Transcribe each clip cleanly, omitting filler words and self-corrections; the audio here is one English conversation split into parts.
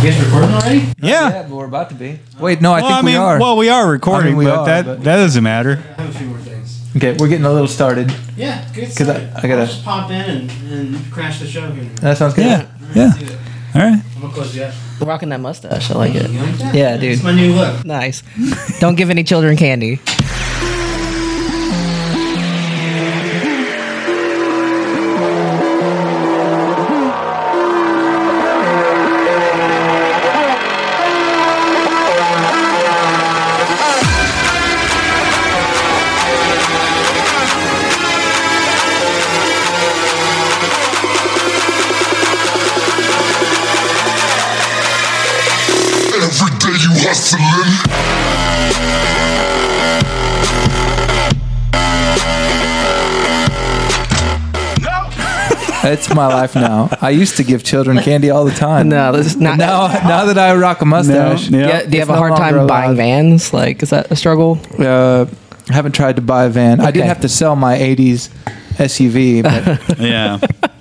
guys recording already? Yeah. But we're about to be. Wait, no, I think we are. Well, we are recording, I mean, we but are, that but- doesn't matter. I have a few more things. Okay, we're getting a little started. Yeah, good. 'Cause I gotta- I'll just pop in and crash the show here. That sounds good. Yeah. All Yeah. do it. All right. I'm gonna close the app. Rocking that mustache. I like it. You like that? Yeah, dude. It's my new look. Nice. Don't give any children candy. Every day you hustling. It's my life now. I used to give children candy all the time. No, this is not. Now that I rock a mustache, No, Yeah, do you have It's a no hard longer time buying allowed. vans? Like, is that a struggle? I haven't tried to buy a van. I did Okay. have to sell my '80s SUV, but Yeah.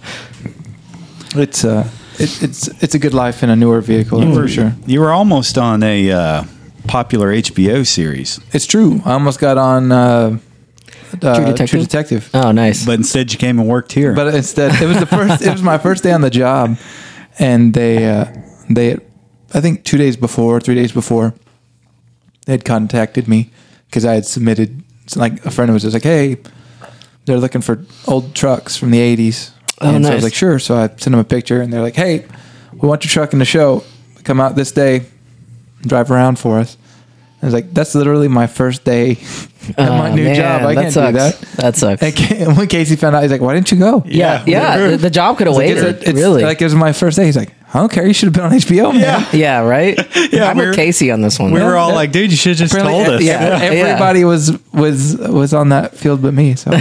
it's a good life in a newer vehicle for sure. You were almost on a popular HBO series, It's true. I almost got on Detective? True Detective. Oh, nice. but instead you came and worked here. But instead, it was the first. It was my first day on the job, and they, I think 3 days before, they had contacted me because I had submitted. Like a friend was just like, "Hey, they're looking for old trucks from the '80s." Oh, and so I nice. was like, "Sure." So I sent them a picture, and they're like, "Hey, we want your truck in the show. Come out this day, drive around for us." I was like, "That's literally my first day at my new man, job. I can't sucks. do that." That sucks. And when Casey found out, he's like, "Why didn't you go?" yeah. The job could have Like, waited. it's really? like it was my first day. He's like, "I don't care. You should have been on HBO, man." yeah, right? Yeah, I'm we with were- Casey on this one. we were all Yeah. like, dude, you should have just Apparently, told us. yeah, everybody was on that field but me. So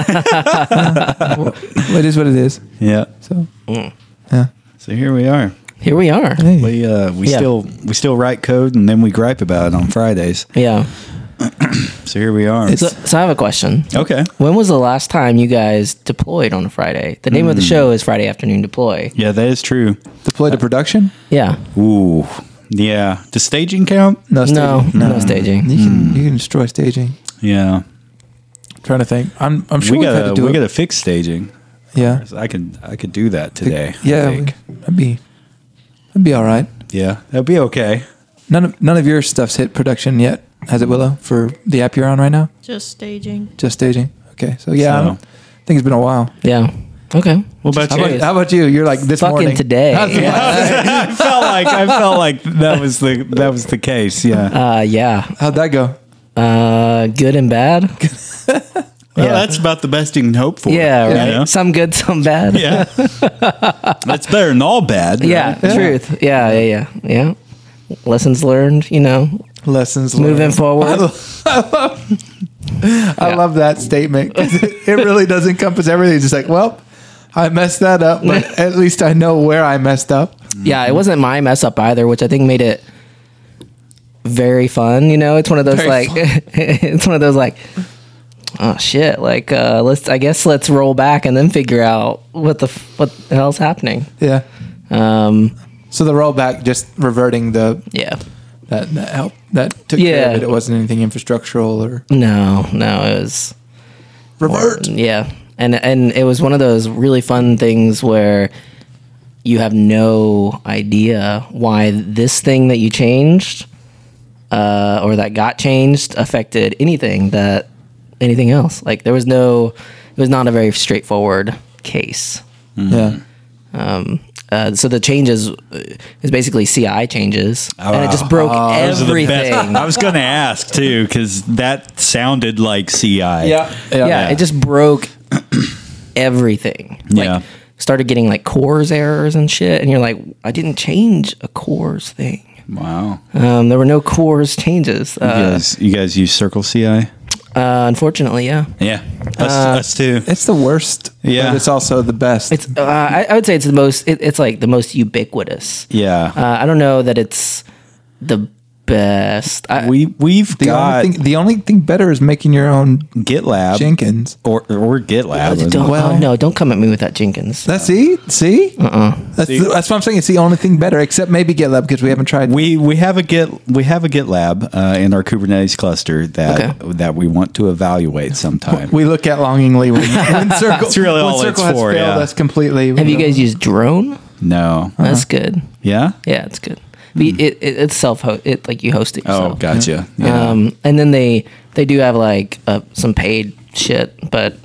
well, it is what it is. Yeah. So yeah, So here we are. Here we are. Hey. We Yeah. still write code and then we gripe about it on Fridays. Yeah. So here we are. So I have a question. Okay. When was the last time you guys deployed on a Friday? The name of the show is Friday Afternoon Deploy. Yeah, that is true. deployed to production. Yeah. Ooh. Yeah. Does staging count? No staging. No staging. You can destroy staging. Yeah. trying to think. I'm sure we we've had gotta to do it. fix staging. Yeah, I could do that today. yeah, I think. that'd be all right. Yeah. That'd be okay. None of your stuff's hit production yet, has it, Willow? For the app you're on right now, Just staging. just staging. Okay, so yeah, So- I think it's been a while. Yeah. Okay. What about you? How about you? You're like this Fucking morning today. I felt like that was the case. Yeah. Yeah. How'd that go? Good and bad. Well, that's about the best you can hope for. Yeah. Right. You know? Some good, some bad. Yeah. That's better than all bad. Yeah. right? Truth. Yeah. Lessons learned. Lessons Moving learned. forward. I love that statement 'cause it really does encompass everything. It's just like, well, I messed that up, but at least I know where I messed up. Yeah. It wasn't my mess up either, which I think made it very fun. It's one of those Very it's one of those like, oh shit, like let's roll back and then figure out what the hell's happening. Yeah. Um, So the rollback, just reverting yeah. that help that took care Yeah. of it. It wasn't anything infrastructural or No, it was revert. yeah, and it was one of those really fun things where you have no idea why this thing that you changed or that got changed affected anything else. Like it was not a very straightforward case. Yeah. So the changes is basically CI changes, and it just broke Those are the best. everything. I was going to ask too, because that sounded like CI. Yeah, it just broke everything. Yeah. Started getting like cores errors and shit, and you're like, I didn't change a cores thing. Wow. There were no cores changes. You guys use Circle CI? Unfortunately, yeah. Yeah. Us too. It's the worst. Yeah. But it's also the best. It's I would say it's the most. It's like the most ubiquitous. Yeah. I don't know that it's the best. We've got The only thing better is making your own GitLab Jenkins. or GitLab. Don't come at me with that Jenkins. That's see. That's what I'm saying. It's the only thing better, except maybe GitLab because we haven't tried. We have a GitLab in our Kubernetes cluster that we want to evaluate sometime. We look at longingly when Circle. That's really all when it's Circle has for, failed yeah. us completely. Have you guys used Drone? No. That's good. Yeah. Yeah, it's good. It's self-host. It like you host it yourself. Oh, gotcha. Yeah. And then they do have like some paid shit, but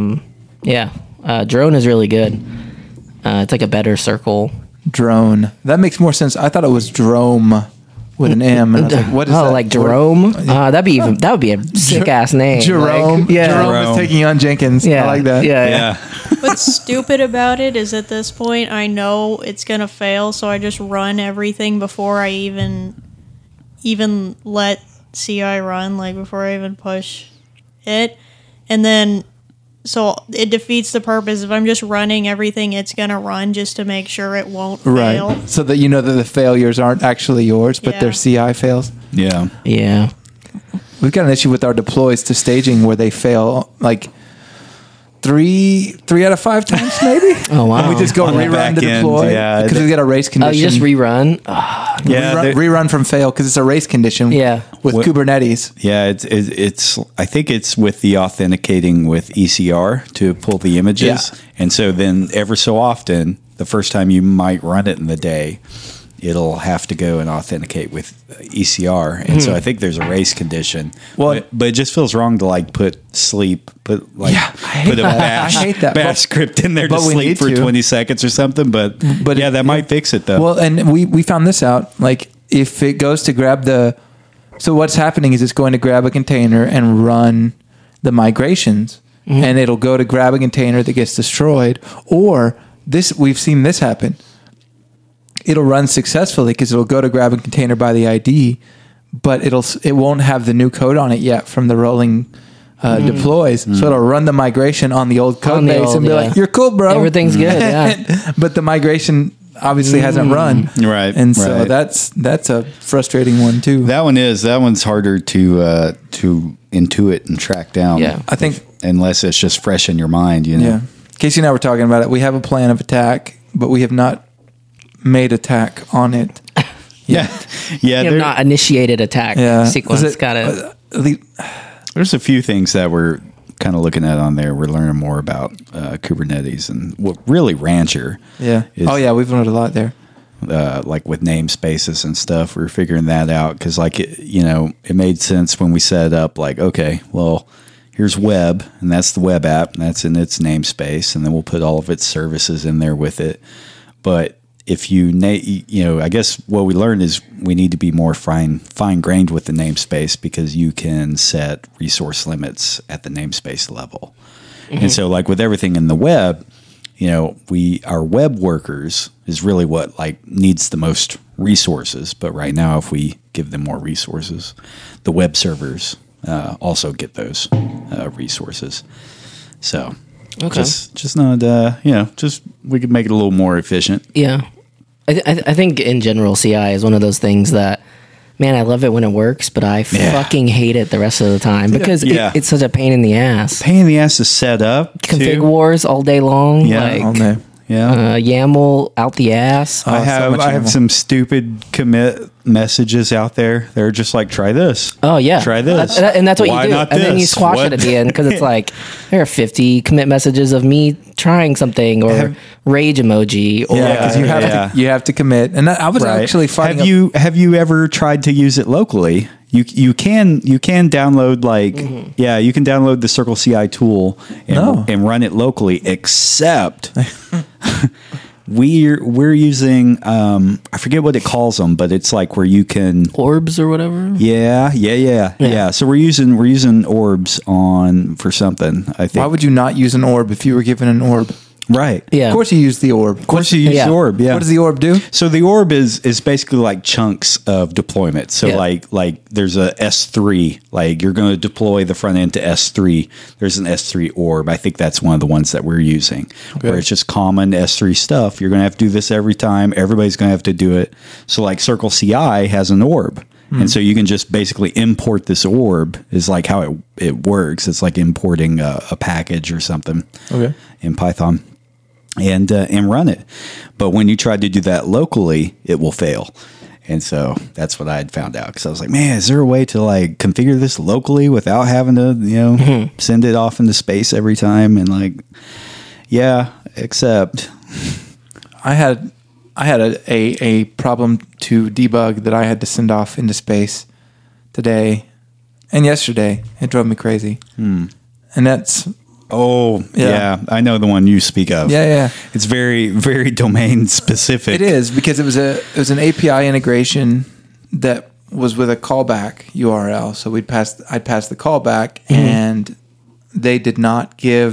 Drone is really good. It's like a better Circle. Drone? That makes more sense. I thought it was Drome with an M. And I was like, what is that? Like Jerome? That would be a sick ass name. Jerome. Like, yeah. Jerome is taking on Jenkins. Yeah. I like that. Yeah. What's stupid about it is at this point I know it's gonna fail, so I just run everything before I even let CI run, like before I even push it, and then so it defeats the purpose. If I'm just running everything it's gonna run just to make sure it won't fail. Right. So that you know that the failures aren't actually yours, but they're CI fails. Yeah. Yeah. We've got an issue with our deploys to staging where they fail like three out of 5 times maybe. Oh wow. And we just go On the rerun back the end, deploy yeah. because we got a race Oh, condition. you just rerun? Rerun from fail because it's a race condition. Yeah. With Kubernetes. Yeah, it's. I think it's with the authenticating with ECR to pull the images, and so then ever so often, the first time you might run it in the day, it'll have to go and authenticate with ECR, and so I think there's a race condition. Well, but it just feels wrong to like put a bash, I hate that. bash script in there to but we sleep need for to. 20 seconds or something. But yeah, that might fix it though. Well, and we found this out. Like if it goes to grab so what's happening is it's going to grab a container and run the migrations, and it'll go to grab a container that gets destroyed. Or we've seen this happen. It'll run successfully because it'll go to grab a container by the ID, but it won't have the new code on it yet from the rolling deploys. So it'll run the migration on the old code base and be like, "You're cool, bro. Everything's good." Yeah. But the migration obviously hasn't run, Right, And so right. that's a frustrating one too. that one's harder to intuit and track down. Yeah. I think, unless it's just fresh in your mind, you know. yeah. Casey and I were talking about it. We have a plan of attack, but we have not made attack on it. Yeah, You have not initiated attack sequence. Was it- Gotta. There's a few things that we're kind of looking at on there. We're learning more about Kubernetes and what really Rancher. Yeah. is, Oh yeah, we've learned a lot there. like with namespaces and stuff. We're figuring that out because, like, it made sense when we set it up. Like, okay, well, here's web, and that's the web app, and that's in its namespace, and then we'll put all of its services in there with it. But if I guess what we learned is we need to be more fine-grained with the namespace because you can set resource limits at the namespace level. And so, like with everything in the web, our web workers is really what like needs the most resources. But right now, if we give them more resources, the web servers also get those resources. So Okay. just not just we could make it a little more efficient. Yeah. I think in general, CI is one of those things that, man, I love it when it works, but I fucking hate it the rest of the time because it's such a pain in the ass. Pain in the ass to set up. Config too. wars all day long. Yeah, like, All day. Yeah. YAML out the ass. I so much have YAML. some stupid commit messages out there. They're just like, try this. Oh yeah, Try this. and that's what Why you do, not and then you this? squash What? it at the end because it's like there are 50 commit messages of me trying something or rage emoji or Yeah, because you have to commit. And I was actually fighting. Have you ever tried to use it locally? You can download you can download the Circle CI tool and run it locally. Except we're using I forget what it calls them, but it's like where you can orbs or whatever. yeah. So we're using orbs for something. I think. Why would you not use an orb if you were given an orb? Right. Yeah. Of course you use the orb. Of course you use the orb. Yeah. What does the orb do? So the orb is basically like chunks of deployment. So like there's a S3, like you're going to deploy the front end to S3. There's an S3 orb. I think that's one of the ones that we're using, where it's just common S3 stuff. You're going to have to do this every time. Everybody's going to have to do it. So like Circle CI has an orb. And so you can just basically import this orb is like how it works. It's like importing a package or something in Python and run it. But when you try to do that locally, it will fail. And so that's what I had found out, because I was like, man, is there a way to like configure this locally without having to, send it off into space every time? And like, yeah, except I had a problem to debug that I had to send off into space today and yesterday. It drove me crazy. And that's yeah, I know the one you speak of. Yeah. It's very, very domain specific. It is, because it was an API integration that was with a callback URL. So I'd pass the callback, and they didn't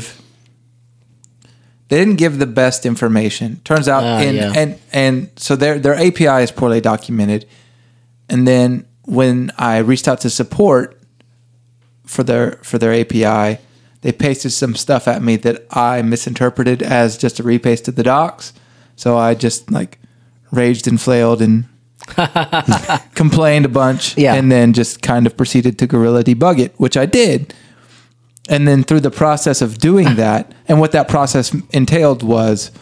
give the best information. Turns out, and so their API is poorly documented. And then when I reached out to support for their API, they pasted some stuff at me that I misinterpreted as just a repaste of the docs. So I just like raged and flailed and complained a bunch, and then just kind of proceeded to guerrilla debug it, which I did. And then through the process of doing that, and what that process entailed was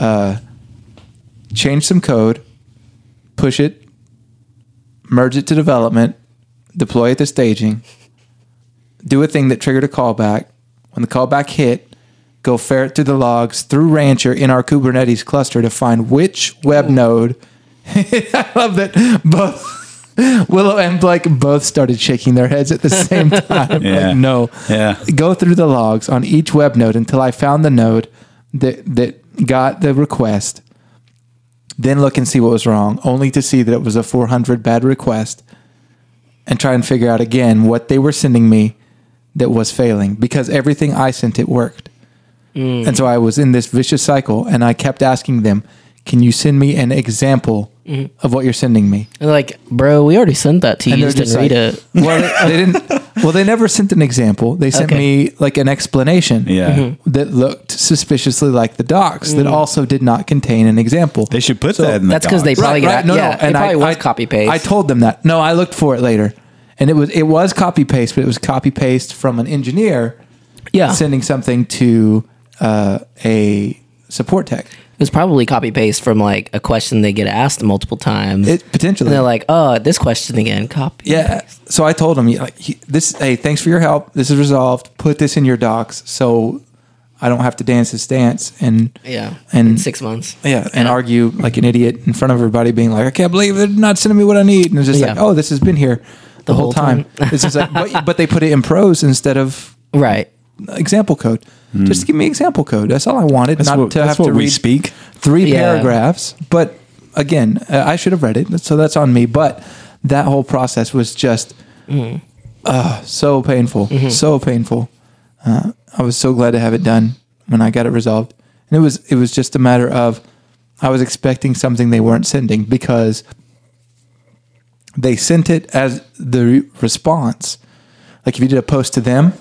change some code, push it, merge it to development, deploy it to staging, do a thing that triggered a callback. When the callback hit, go ferret through the logs through Rancher in our Kubernetes cluster to find which web node. I love that both Willow and Blake both started shaking their heads at the same time. Like, no. Yeah. Go through the logs on each web node until I found the node that got the request. Then look and see what was wrong, only to see that it was a 400 bad request, and try and figure out again what they were sending me that was failing, because everything I sent it worked. And so I was in this vicious cycle, and I kept asking them, can you send me an example of what you're sending me? And like, bro, we already sent that to you. You just didn't read it. Well, they didn't. Well, they never sent an example. They sent me like an explanation that looked suspiciously like the docs that also did not contain an example. They should put that in the That's because they probably right. No, and it probably was copy paste. I told them that. No, I looked for it later, and it was copy paste, but it was copy paste from an engineer sending something to a support tech. It was probably copy paste from like a question they get asked multiple times. Potentially. And they're like, oh, this question again, copy. Yeah. So I told him, hey, thanks for your help. This is resolved. Put this in your docs so I don't have to dance this dance and in 6 months. And argue like an idiot in front of everybody, being like, I can't believe they're not sending me what I need. And it's just like, oh, this has been here the whole time. It's just like, but they put it in prose instead of example code. Just give me example code. That's all I wanted. Not to have to read 3 paragraphs. But again, I should have read it, so that's on me. But that whole process was just so painful. So painful. I was so glad to have it done when I got it resolved. And it was just a matter of, I was expecting something they weren't sending, because they sent it as the response. Like if you did a post to them,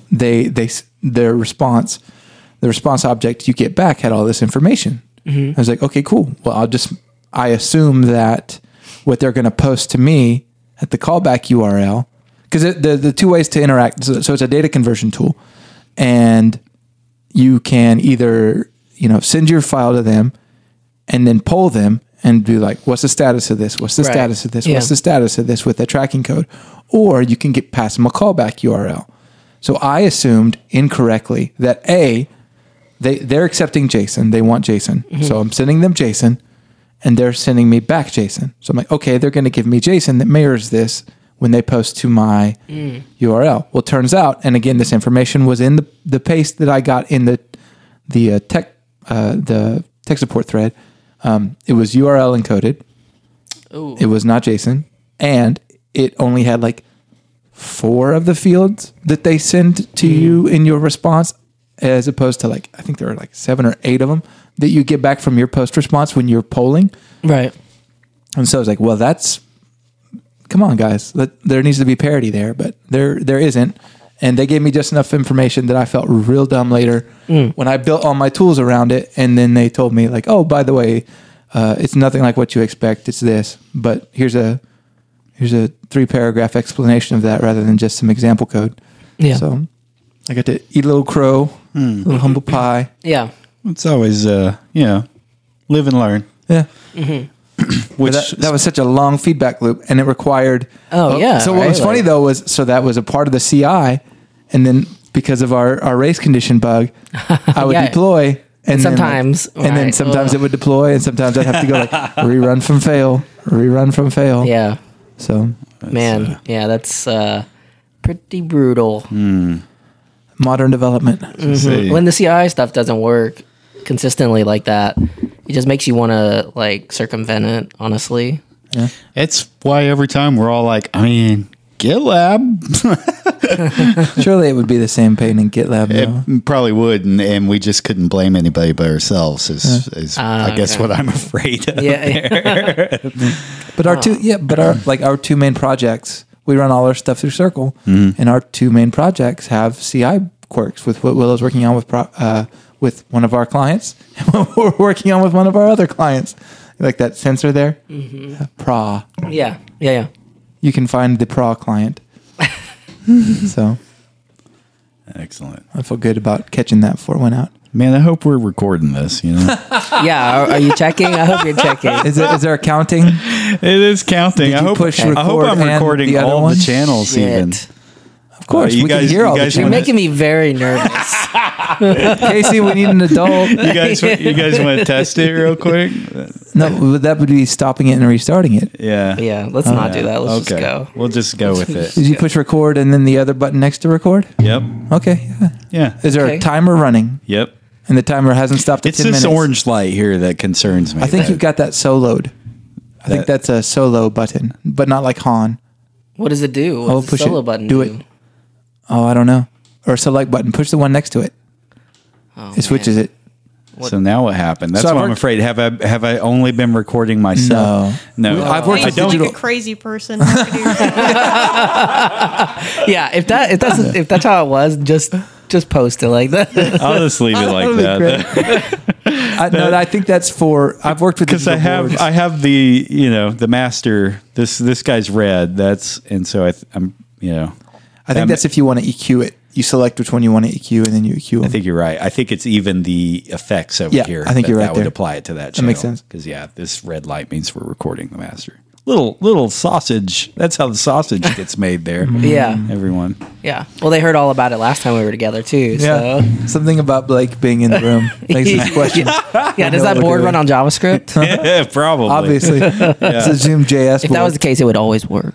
their response, the response object you get back had all this information. I was like, okay, cool. Well, I assume that what they're going to post to me at the callback URL, because the 2 ways to interact. So it's a data conversion tool, and you can either, send your file to them and then poll them and be like, what's the status of this? What's the status of this? What's the status of this with the tracking code? Or you can pass them a callback URL. So I assumed incorrectly that they're accepting JSON. They want JSON. So I'm sending them JSON, and they're sending me back JSON. So I'm like, okay, they're going to give me JSON that mirrors this when they post to my URL. Well, it turns out, and again, this information was in the paste that I got in the tech support thread. It was URL encoded. Ooh. It was not JSON, and it only had like 4 of the fields that they send to you in your response, as opposed to like, I think there are like 7 or 8 of them that you get back from your post response when you're polling. Right. And so I was like, well, come on guys, there needs to be parity there, but there isn't. And they gave me just enough information that I felt real dumb later when I built all my tools around it. And then they told me like, oh, by the way, it's nothing like what you expect. It's this, but here's a here's a 3-paragraph explanation of that rather than just some example code. Yeah. So I got to eat a little crow, a little humble pie. Yeah. It's always, live and learn. Yeah. Which that was such a long feedback loop, and it required. Oh, yeah, So what right, was funny like- though was that was a part of the CI, and then because of our race condition bug, I would Yeah. deploy, and Sometimes, then, and then right, sometimes ugh. it would deploy, and sometimes I'd have to go like rerun from fail. Yeah. So Man. Yeah, that's pretty brutal. modern development. see. When the CI stuff doesn't work consistently like that, it just makes you want to like circumvent it, honestly. It's why every time we're all like, I mean, GitLab. Surely it would be the same pain in GitLab. though. It probably would, and we just couldn't blame anybody but ourselves. Is I guess okay. what I'm afraid of. Yeah. But our two main projects, we run all our stuff through Circle, and our two main projects have CI quirks with what Willow's working on with one of our clients, and what we're working on with one of our other clients. Like that sensor there, PRA. Yeah. Yeah. You can find the PRA client. So Excellent. I feel good about catching that before it went out. Man, I hope we're recording this, Yeah. Are you checking? I hope you're checking. Is there a counting? It is counting. Did I you hope push I hope record I'm and recording the other all one? the channels Shit. even. Of course, you we guys- can hear you all the guys You're channels. making me very nervous. Casey, we need an adult. You guys want to test it real quick? No, that would be stopping it and restarting it. Yeah. Yeah. Let's not do that. Let's just go. We'll just go with it. Did you push record and then the other button next to record? Yep. Okay. Yeah. Yeah. Is there Okay. a timer running? Yep. And the timer hasn't stopped at It's 10 this minutes? orange light here that concerns me. I think you've got that soloed. I think that's a solo button, but not like Han. What does it do? What Oh, does push the solo it. button Do it. Oh, I don't know. Or select button. Push the one next to it. Oh, It switches it. So now what happened? That's So I've what I'm worked- afraid. Have I only been recording myself? No. I've worked I with sound like digital. a crazy person. How could you- Yeah. If that's how it was, just post it like that. I'll just leave it like That'd be that. No, I think that's for. I've worked with Because I digital boards. have the the master. This guy's red. I'm I think that's if you want to EQ it. You select which one you want to EQ, and then you EQ them. I think you're right. I think it's even the effects over Yeah, here. I think you're right That would there. apply it to that. That makes sense. Because this red light means we're recording the master. Little sausage. That's how the sausage gets made there. Yeah. Everyone. Yeah. Well, they heard all about it last time we were together too. So. Yeah. Something about Blake being in the room makes this question. Yeah. Does know that what board we're run on JavaScript? Yeah, probably. Obviously, it's a Zoom JS If board. that was the case, it would always work.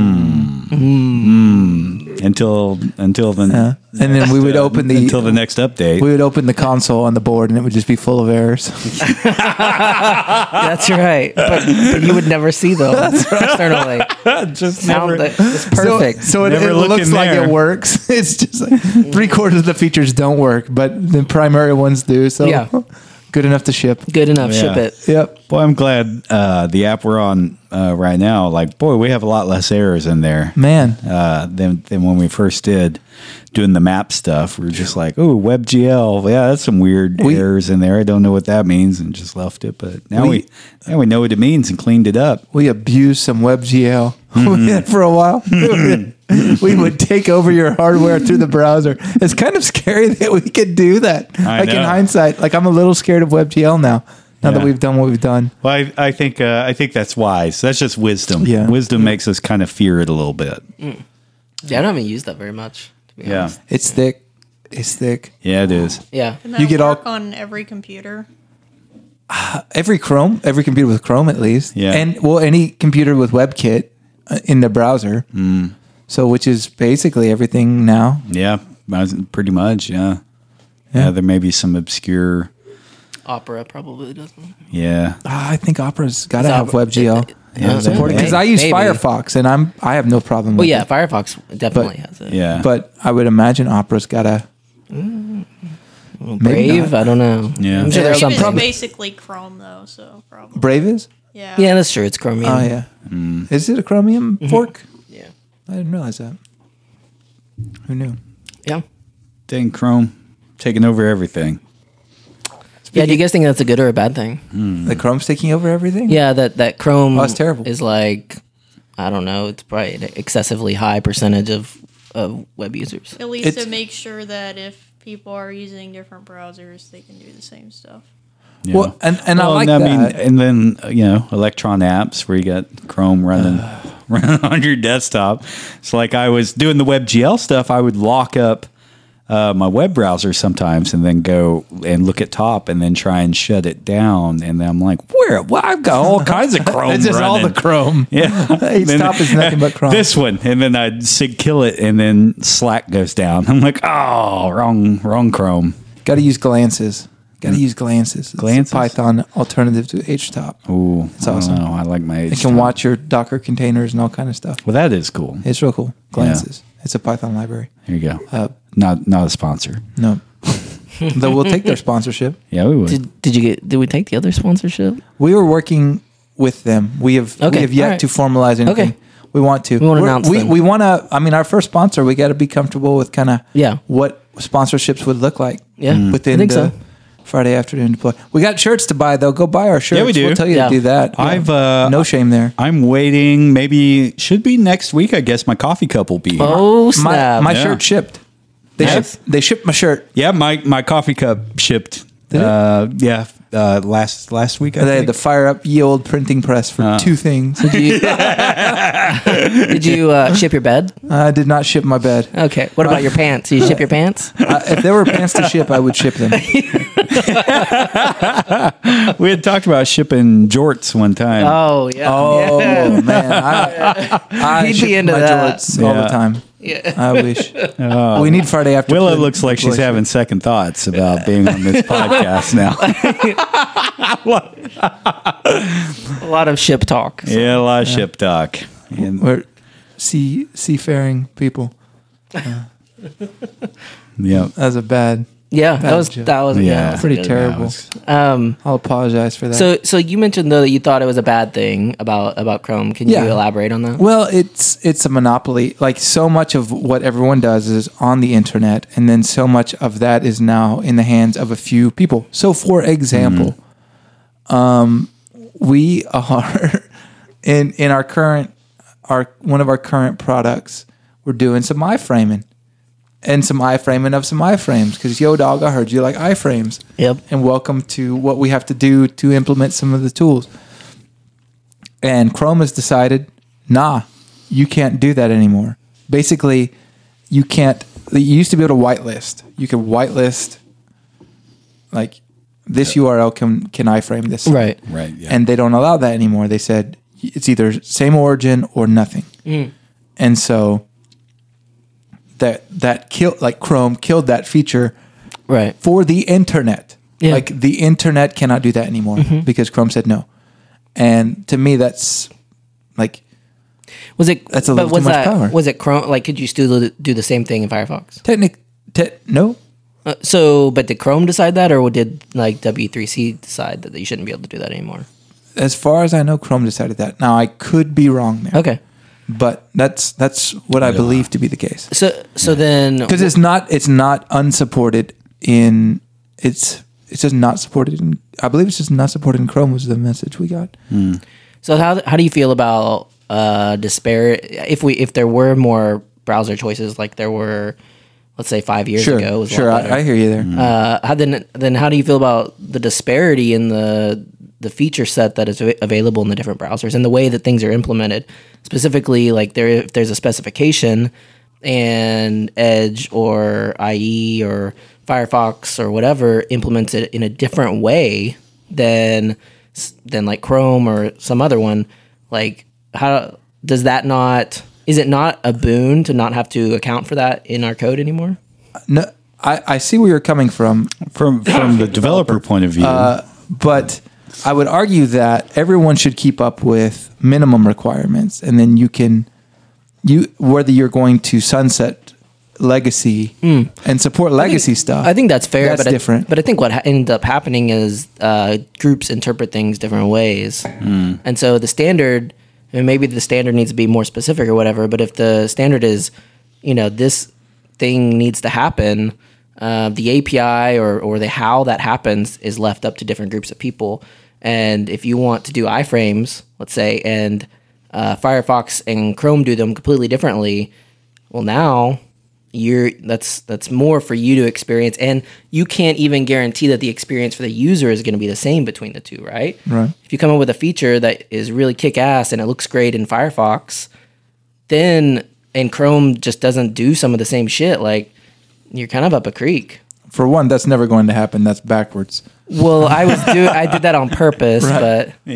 Until the and then we would open the until the next update. we would open the console on the board, and it would just be full of errors. That's right. But you would never see those externally. Just Sound never. it's perfect. So it Never look looks in like there. it works. It's just like 3/4 of the features don't work, but the primary ones do. So Yeah. good enough to ship. Good enough. Yeah. Ship it. Yep. Boy, I'm glad the app we're on right now. Like, boy, we have a lot less errors in there Man. than when we first did doing the map stuff. We were just like, oh, WebGL. Yeah, that's some weird errors in there. I don't know what that means, and just left it. But now we know what it means and cleaned it up. We abused some WebGL for a while. We would take over your hardware through the browser. It's kind of scary that we could do that. I In know. hindsight, I'm a little scared of WebGL now that Yeah. we've done what we've done. Well, I think that's wise. That's just wisdom. Yeah. Wisdom makes us kind of fear it a little bit. Yeah, I don't even use that very much. To be Yeah. honest. It's thick. It's thick. Yeah, it is. Yeah. Can that You get all- work on every computer? Every computer with Chrome at least. Yeah. And any computer with WebKit in the browser. So which is basically everything now. Yeah, pretty much. Yeah. Yeah, there may be some obscure. Opera probably doesn't. Yeah. I think Opera's got to Is have Opera- WebGL. Yeah, supported maybe. because I use Maybe. Firefox and I have no problem Well, with yeah, it. Firefox definitely has it. Yeah. But I would imagine Opera's got to. Brave, I don't know. Yeah. I'm sure there's Brave some is basically Chrome, though, so probably. Brave is? Yeah. Yeah, that's true. It's Chromium. Oh yeah. Is it a Chromium fork? Yeah. I didn't realize that. Who knew? Yeah. Dang, Chrome taking over everything. Yeah. Do you guys think that's a good or a bad thing? The Chrome's taking over everything. Yeah, that Chrome Oh, it's terrible. is like I don't know, it's probably an excessively high percentage of web users. At least It's- to make sure that if people are using different browsers, they can do the same stuff. Yeah. Well, and I like I that. mean, and then Electron apps where you got Chrome running on your desktop. It's like I was doing the WebGL stuff. I would lock up my web browser sometimes, and then go and look at top, and then try and shut it down. And then I'm like, where? Well, I've got all kinds of Chrome. It's just all running. the Chrome. Yeah, Each Then- top is nothing but Chrome. This one, and then I'd sig kill it, and then Slack goes down. I'm like, oh, wrong Chrome. Got to use glances. Got to use glances. It's a Glances? Python alternative to HTOP. Ooh, It's awesome. I don't know. I like my. It can watch your Docker containers and all kind of stuff. Well, that is cool. It's real cool. Glances. It's a Python library. Here you go. Not a sponsor. No. Though we'll take their sponsorship. Yeah, we would. Did we take the other sponsorship? We were working with them. We have Okay, yet all right. to formalize anything. Okay. We want to. We wanna We're- announce we, them. we want to. I mean, our first sponsor. We got to be comfortable with kind of Yeah. what sponsorships would look like. Yeah, I within think the so. Friday afternoon deploy. We got shirts to buy though. Go buy our shirts. Yeah, we do. We'll tell you Yeah. to do that. I've, no shame there. I'm waiting. Maybe should be next week. I guess my coffee cup will be here. Oh My snap! my Yeah. shirt shipped. They Nice. shipped my shirt. Yeah, my coffee cup shipped. Last week. I They had think. the fire up ye old printing press for two things. Did you ship your bed? I did not ship my bed. Okay. What about your pants? Did you ship your pants? If there were pants to ship, I would ship them. We had talked about shipping jorts one time. Oh yeah. Oh Yeah. man, I He'd be ship into my that. jorts all Yeah. the time. Yeah. I wish. We need Friday after. Willa looks like she's having second thoughts about being on this podcast now. A lot of ship talk. Yeah, a lot of ship talk. And, We're seafaring people. yeah. That was a bad. Yeah, Bad joke. that was Yeah. Pretty good. terrible. Um, I'll apologize for that. so you mentioned though that you thought it was a bad thing about Chrome. Can Yeah. you elaborate on that? well, it's a monopoly. Like so much of what everyone does is on the internet, and then so much of that is now in the hands of a few people. So, for example, we are in our current one of our current products. We're doing some iframing. And some iframing of some iframes. Because, yo, dog, I heard you like iframes. Yep. And welcome to what we have to do to implement some of the tools. And Chrome has decided, nah, you can't do that anymore. Basically, you can't. You used to be able to whitelist. You could whitelist, like, this URL can iframe this. Right. Right. Yeah. And they don't allow that anymore. They said it's either same origin or nothing. And so that killed, like Chrome killed that feature Right. for the internet. Yeah. Like the internet cannot do that anymore because Chrome said no. And to me, that's like Was it? That's a but little too much power. Was it Chrome? Like, could you still do the same thing in Firefox? no. But did Chrome decide that, or did like W3C decide that you shouldn't be able to do that anymore? As far as I know, Chrome decided that. Now I could be wrong there. Okay. But that's what I believe to be the case. So then, Because it's not unsupported in it's just not supported in, I believe it's just not supported in Chrome was the message we got. so how do you feel about disparate? If there were more browser choices, like there were, let's say 5 years Sure, ago, it was a sure, lot better. I hear you there. How do you feel about the disparity in the feature set that is available in the different browsers and the way that things are implemented? Specifically, like if there's a specification and Edge or IE or Firefox or whatever implements it in a different way than like Chrome or some other one, like how does that not? Is it not a boon to not have to account for that in our code anymore? No, I see where you're coming from. From the developer point of view. But I would argue that everyone should keep up with minimum requirements, and then whether you're going to sunset legacy and support legacy stuff. I think that's fair. That's but different. But I think what ends up happening is groups interpret things different ways, and so the standard. And maybe the standard needs to be more specific or whatever. But if the standard is, this thing needs to happen, the API or the how that happens is left up to different groups of people. And if you want to do iframes, let's say, and Firefox and Chrome do them completely differently. Well, now that's more for you to experience, and you can't even guarantee that the experience for the user is going to be the same between the two, right? Right. If you come up with a feature that is really kick-ass and it looks great in Firefox, then and Chrome just doesn't do some of the same shit, like you're kind of up a creek. For one, that's never going to happen. That's backwards. Well, I did that on purpose, Right. but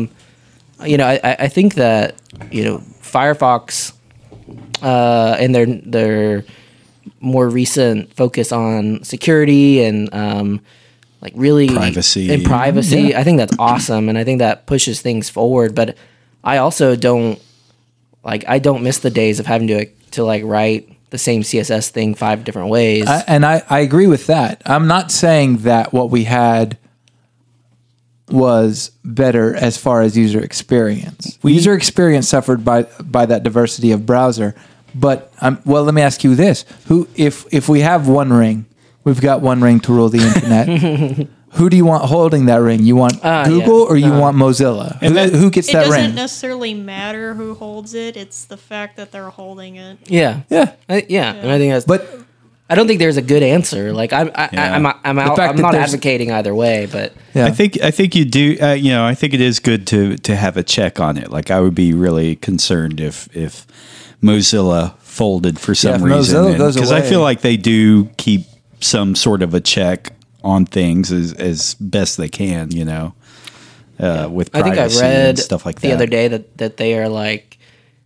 I think that Firefox and their more recent focus on security and like really Privacy. I think that's awesome, and I think that pushes things forward. But I also don't miss the days of having to like write the same CSS thing 5 different ways. I agree with that. I'm not saying that what we had was better as far as user experience. User experience suffered by that diversity of browser. But let me ask you this: if we have one ring, we've got one ring to rule the internet. Who do you want holding that ring? You want Google or you want Mozilla? Who gets It that doesn't ring? necessarily matter who holds it. It's the fact that they're holding it. Yeah. Yeah. And I think that's. But I don't think there's a good answer. Like I'm fact not that there's- advocating either way, but yeah. I think you do. I think it is good to have a check on it. Like I would be really concerned if Mozilla folded for some if reason, Mozilla goes because I away. feel like they do keep some sort of a check on things as best they can. With I think I privacy read and stuff like the that. other day that they are like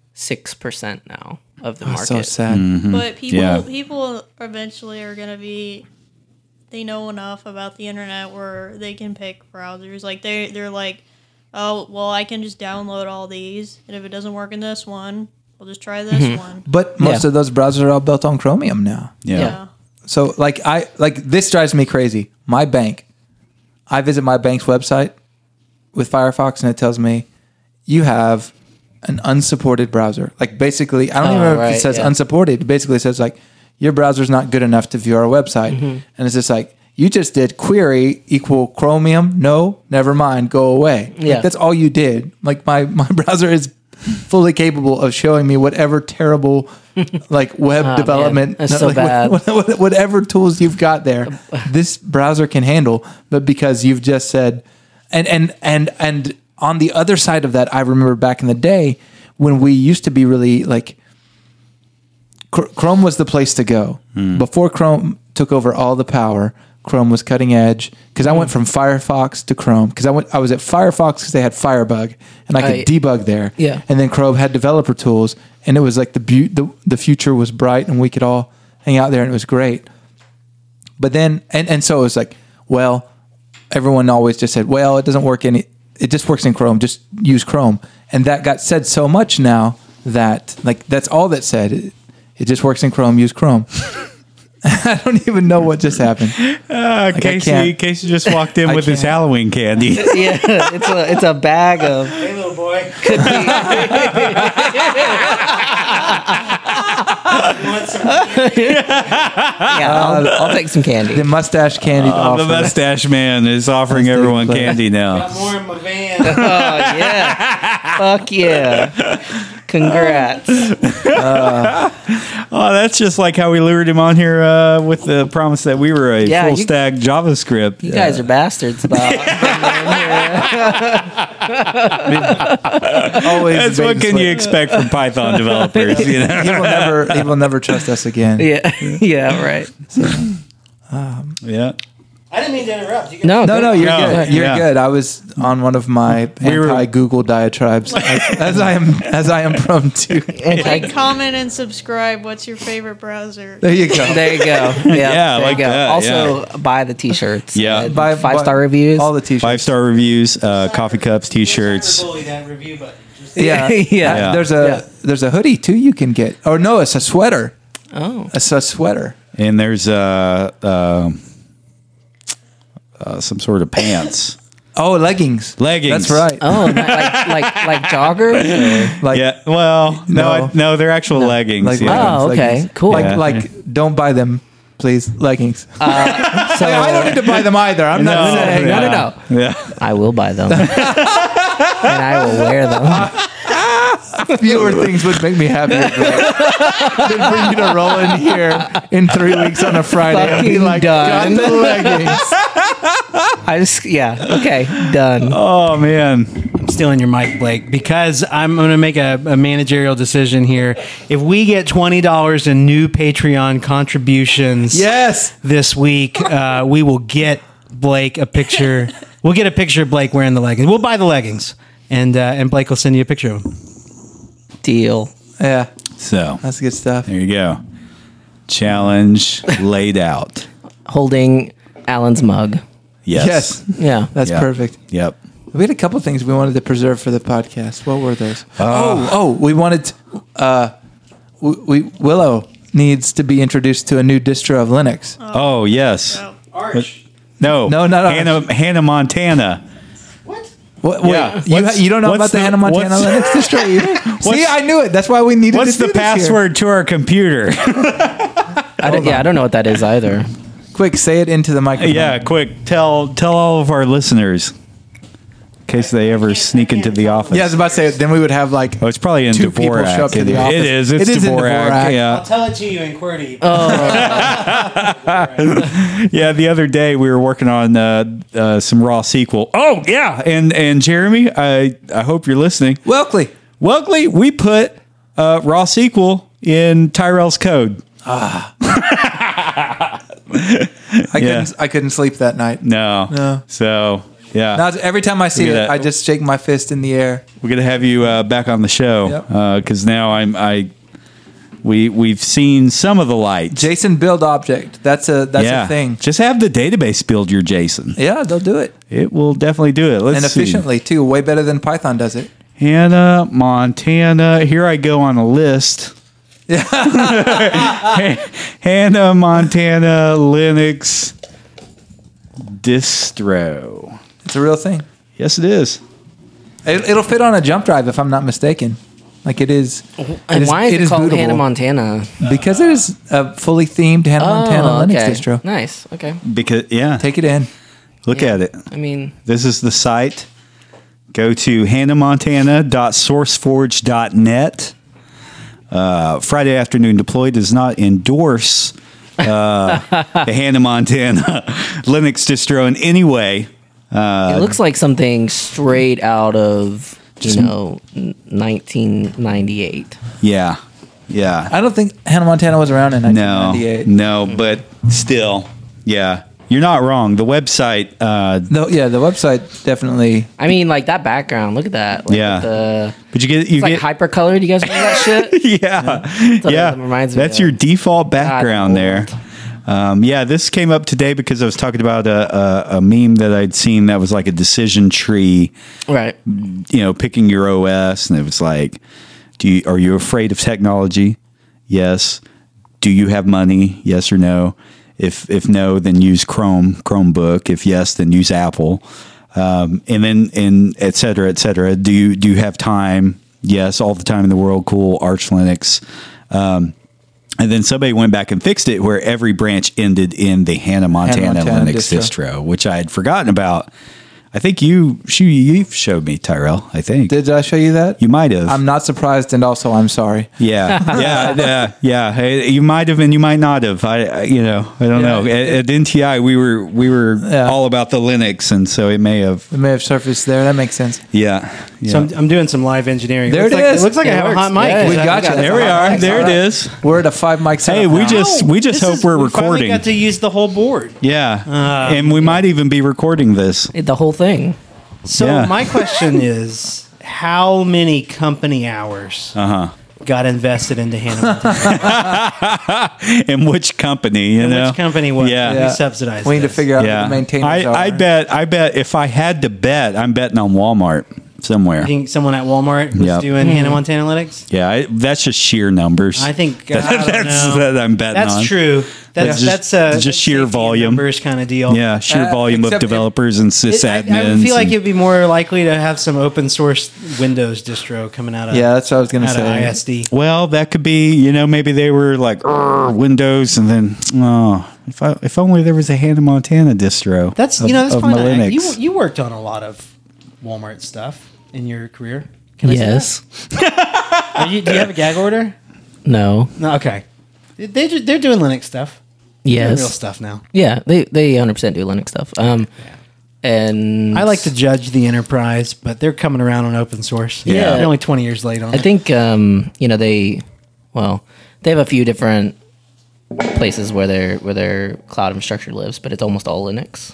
6% now of the market. so sad. But Yeah. people eventually are gonna be. They know enough about the internet where they can pick browsers. Like they're like, oh well, I can just download all these, and if it doesn't work in this one, we'll just try this one. But most Yeah. of those browsers are all built on Chromium now. Yeah. So this drives me crazy. My bank, I visit my bank's website with Firefox and it tells me you have an unsupported browser. Like basically, I don't even know if it says unsupported. It basically says like your browser's not good enough to view our website. And it's just like, you just did query equal Chromium. No, never mind. Go away. Yeah. Like, that's all you did. Like my browser is fully capable of showing me whatever terrible like web development, That's so like, bad. whatever tools you've got there, this browser can handle. But because you've just said, and on the other side of that, I remember back in the day when we used to be really like, Chrome was the place to go. Before Chrome took over all the power, Chrome was cutting edge. Because I went from Firefox to Chrome. Because I was at Firefox because they had Firebug, and I could debug there. Yeah. And then Chrome had developer tools, and it was like the future was bright, and we could all hang out there, and it was great. But then, and so it was like, well, everyone always just said, well, it doesn't work it just works in Chrome. Just use Chrome, and that got said so much now that like that's all that said. It just works in Chrome. Use Chrome. I don't even know what just happened. Casey just walked in I with his can't. Halloween candy. Yeah, it's a bag of. Hey, little boy. You want some? Yeah, I'll take some candy. The mustache candy The offer. mustache man is offering That's everyone taking place. candy now. Got more in my van. Oh yeah, fuck yeah! Congrats. Oh, that's just like how we lured him on here with the promise that we were a Yeah, full stack JavaScript. You guys are bastards about. Always That's the what bait can and you switch. expect from Python developers? You know? He will never trust us again. Yeah, right. Yeah. I didn't mean to interrupt. You guys No, No, you're No, good. You're yeah. good. I was on one of my were- anti-Google diatribes, as I am prone to. Like, comment, and subscribe. What's your favorite browser? There you go. There you go. Yeah, Yeah, I there like you go. that, Also, buy the t-shirts. Yeah. Buy 5-star reviews. All the t-shirts. 5-star reviews, coffee cups, t-shirts. bully that review button. Just Yeah, Yeah. There's a hoodie too you can get. Or no, it's a sweater. Oh, It's a sweater. And there's some sort of pants. Oh, leggings. Leggings. That's right. oh, like joggers. Or? Like, Yeah. Well, no, they're actual leggings. Like yeah. Oh, okay, leggings. cool. Like, Yeah. like, don't buy them, please. Leggings. So I don't need to buy them either. I'm not saying. no. Yeah. I will buy them, and I will wear them. fewer things would make me happier than for you to roll in here in 3 weeks on a Friday and be Fucking like, done. got the leggings. Okay, done. Oh man. I'm stealing your mic, Blake, because I'm going to make a managerial decision here. If we get $20 in new Patreon contributions Yes. this week, we will get Blake a picture. We'll get a picture of Blake wearing the leggings. We'll buy the leggings, and Blake will send you a picture of them. Deal. Yeah, So that's good stuff. there you go. Challenge laid out. Holding Alan's mug. Yes. Yeah. That's Yeah. perfect. Yep. We had a couple things we wanted to preserve for the podcast. What were those? We wanted Willow needs to be introduced to a new distro of Linux. Oh yes. Arch. No. No, not Arch. Hannah Montana. What, Yeah. wait, you don't know What's about the Hannah Montana what's- Linux distro either? See, I knew it. That's why we needed What's to do the this here. password to our computer? I don't know what that is either. Quick, say it into the microphone. Yeah, quick. Tell all of our listeners in case they ever sneak into the office. Yeah, I was about to say, then we would have like Oh, it's probably in two people Dvorak. show up to the office. It is. It's It is in Dvorak. Dvorak. Yeah. I'll tell it to you in QWERTY. Yeah, the other day we were working on some raw SQL. Oh yeah, and Jeremy, I hope you're listening. Welkley. Welkley, we put raw SQL in Tyrell's code. I couldn't sleep that night. No. So yeah, Now, every time I see Look at it, that. I just shake my fist in the air. we're gonna have you back on the show Yep. because now we've seen some of the light. Jason build object. That's a thing. Just have the database build your JSON. Yeah, they'll do it. It will definitely do it. Let's And see. efficiently too. Way better than Python does it. Hannah Montana. Here I go on a list. Hannah Montana Linux distro. It's a real thing. Yes, it is. It'll fit on a jump drive if I'm not mistaken. Like it is. And why is it called bootable. Hannah Montana? Because it is a fully themed Hannah Montana Linux okay. distro. Nice. Okay. Because Take it in. look at it. I mean, This is the site. Go to hannahmontana.sourceforge.net. Friday Afternoon Deploy does not endorse the Hannah Montana Linux distro in any way. it looks like something straight out of 1998. Yeah. Yeah. I don't think Hannah Montana was around in 1998. No, but still, yeah. You're not wrong. The website, No, yeah, the website definitely. I mean, like that background. Look at that. Like Yeah. The, but you it's like get hypercolored. You guys remember that shit? yeah, what yeah. it reminds me That's of. your default background God, there. Yeah, this came up today because I was talking about a meme that I'd seen that was like a decision tree, Right. picking your OS, and it was like, are you afraid of technology? Yes. Do you have money? Yes or no? If no, then use Chromebook. If yes, then use Apple. And et cetera, et cetera. Do you have time? Yes, all the time in the world. Cool. Arch Linux. And then somebody went back and fixed it where every branch ended in the Hannah Montana Linux distro, which I had forgotten about. I think you showed me, Tyrell. I think. Did I show you that? You might have. I'm not surprised, and also I'm sorry. Yeah. Hey, you might have, and you might not have. I don't know. At NTI, we were all about the Linux, and so it may have. It may have surfaced there. That makes sense. Yeah. So I'm doing some live engineering. There it is. It looks like I Yeah, have it a hot works. mic. Yeah, We got you. There we are. There it is. We're at a 5 mic setup. Hey, we now. just hope we're We finally recording. got to use the whole board. Yeah, and we might even be recording this. The whole thing. So Yeah. my question is, how many company hours got invested into Hannah Montana? And which company? You know, Which company was? Yeah. Who subsidized We need to this? figure out Yeah, who the maintainers are. I bet if I had to bet, I'm betting on Walmart somewhere. You think someone at Walmart was Yep. doing Hannah Montana Analytics? Yeah, that's just sheer numbers. I think I don't that's know. that I'm betting That's on. true. That's just that's sheer safety in volume. numbers kind of deal. Yeah, sheer volume of except if- developers and sysadmins. I feel like and- it'd be more likely to have some open source Windows distro coming out of Yeah, that's what I was going to out of say. ISD. well, that could be. Maybe they were like Windows, and then if only there was a Hannah Montana distro. That's of, that's of probably my not, Linux. you worked on a lot of Walmart stuff in your career. Can I say Yes. Do you have a gag order? No. No. Okay. They're doing Linux stuff. They're Yes. real stuff now. Yeah, they 100% do Linux stuff. And I like to judge the enterprise, but they're coming around on open source. Yeah. They're only 20 years late on I it. think they have a few different places where their cloud infrastructure lives, but it's almost all Linux.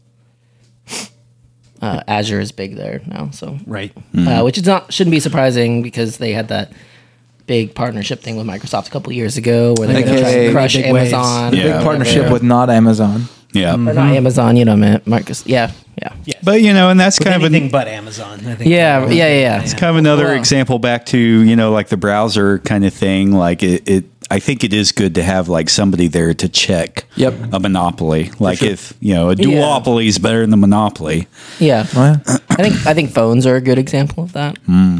Azure is big there now, so Right. which shouldn't be surprising because they had that big partnership thing with Microsoft a couple years ago where they were AKA trying to crush big waves. Amazon. Yeah. Big partnership with not Amazon. Yeah. Or not Amazon, Microsoft. Yeah. But and that's With kind of anything but Amazon. I think. Yeah. it's kind of another Well- example back to like the browser kind of thing. Like it I think it is good to have like somebody there to check Yep. a monopoly. Like if a duopoly is better than a monopoly. Yeah. Oh, yeah. I think phones are a good example of that.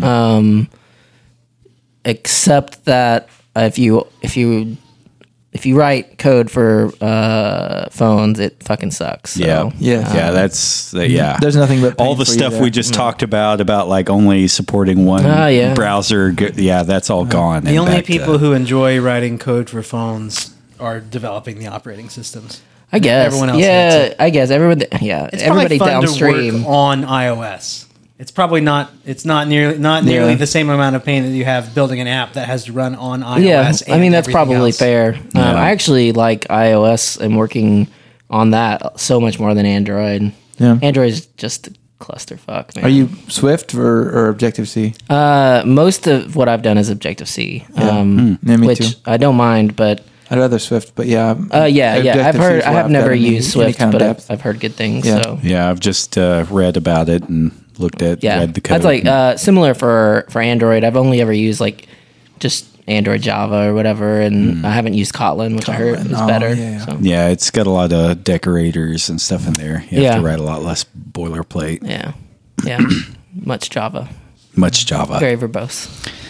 Except that if you write code for phones, it fucking sucks. So, Yeah. Yeah. That's There's nothing but all pain the for you stuff there. we just talked about like only supporting one Yeah. browser. Yeah, that's all gone. The only people who enjoy writing code for phones are developing the operating systems. I guess. Everyone else hates it. I guess everyone. Yeah, It's everybody probably fun downstream. to work on iOS. It's probably not. It's not nearly Yeah. the same amount of pain that you have building an app that has to run on iOS. Yeah, I and mean that's everything probably else. fair. I actually like iOS and working on that so much more than Android. Yeah. Android's just a clusterfuck, man. Are you Swift or Objective C? Most of what I've done is Objective C, Yeah, me which too. I don't mind, but I'd rather Swift, but yeah. yeah. I've Objective-C heard. is I where have I've never got any used Swift, kind of but depth. I've heard good things. Yeah. So Yeah, I've just read about it and looked at read the code. That's like similar for Android. I've only ever used like just Android Java or whatever, and I haven't used Kotlin, which I heard is Oh, better. yeah. So, Yeah, it's got a lot of decorators and stuff in there. You have Yeah. to write a lot less boilerplate. yeah, much Java, Much Java. very verbose.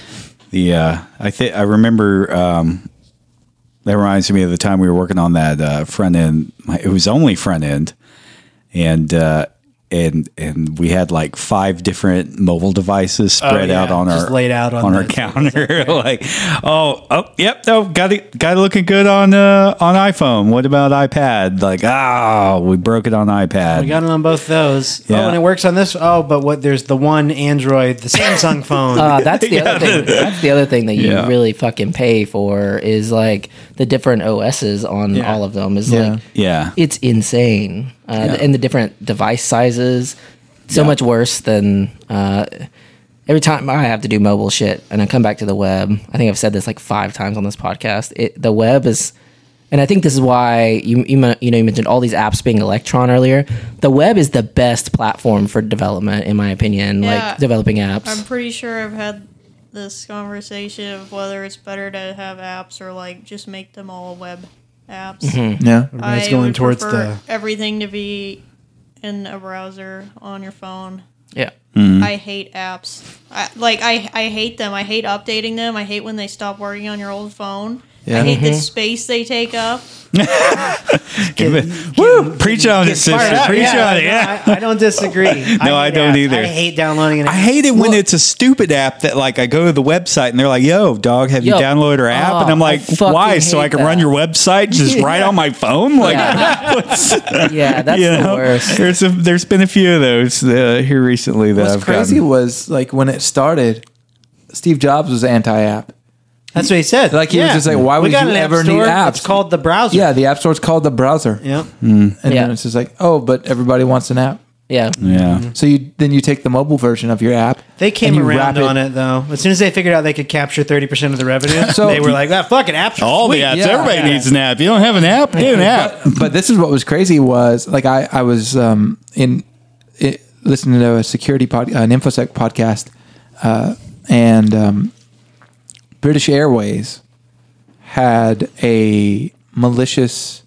I remember that reminds me of the time we were working on that front end. It was only front end, and we had like 5 different mobile devices spread out on just our laid out on our the- counter. Like, yep, no, got it looking good on iPhone. What about iPad? Like, we broke it on iPad. We got it on both those. Yeah. Oh, and it works on this. Oh, but what? There's the one Android, the Samsung phone. That's the other thing. That's the other thing that you Yeah. really fucking pay for is like the different OSs on Yeah. all of them is Yeah. like Yeah. it's insane, and the different device sizes. So much worse than every time I have to do mobile shit, and I come back to the web. I think I've said this like 5 times on this podcast. The web is, and I think this is why you mentioned all these apps being Electron earlier. The web is the best platform for development, in my opinion. Yeah. Like developing apps. I'm pretty sure I've had this conversation of whether it's better to have apps or like just make them all web apps. Yeah. Everybody's I going would towards prefer everything to be in a browser on your phone. Yeah. I hate apps. I hate them. I hate updating them. I hate when they stop working on your old phone. Yeah. I hate the space they take up. Woo! Preach on it, sister. Preach on it. Yeah. I don't disagree. No, I hate don't apps. either. I hate downloading an app. I hate it when it's a stupid app that like I go to the website and they're like, "Yo, dog, have you Yo. downloaded our app?" And I'm I like, fucking "Why? So I hate can run that. your website just right on my phone?" Like, Yeah, that's you the know, worst. there's been a few of those here recently that What's I've crazy gotten. was like when it started, Steve Jobs was anti-app. That's what he said. Like, he was just like, why We would got you an app ever need store. apps? It's called the browser. Yeah, the App Store's called the browser, Yeah. and Yeah. then it's just like, oh, but everybody wants an app. Yeah. Yeah. So you take the mobile version of your app. They came and you around wrap on it though. As soon as they figured out they could capture 30% of the revenue, So- they were like, fuck it, apps are All sweet. the apps. Yeah. Everybody Yeah. needs an app. You don't have an app? Get an app. But this is what was crazy was like I was listening to a security an InfoSec podcast, and British Airways had a malicious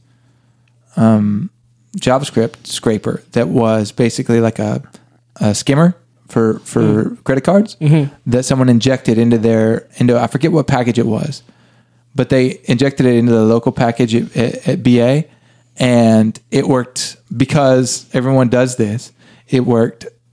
JavaScript scraper that was basically like a skimmer for credit cards that someone injected into I forget what package it was, but they injected it into the local package at BA, and it worked because everyone does this. It worked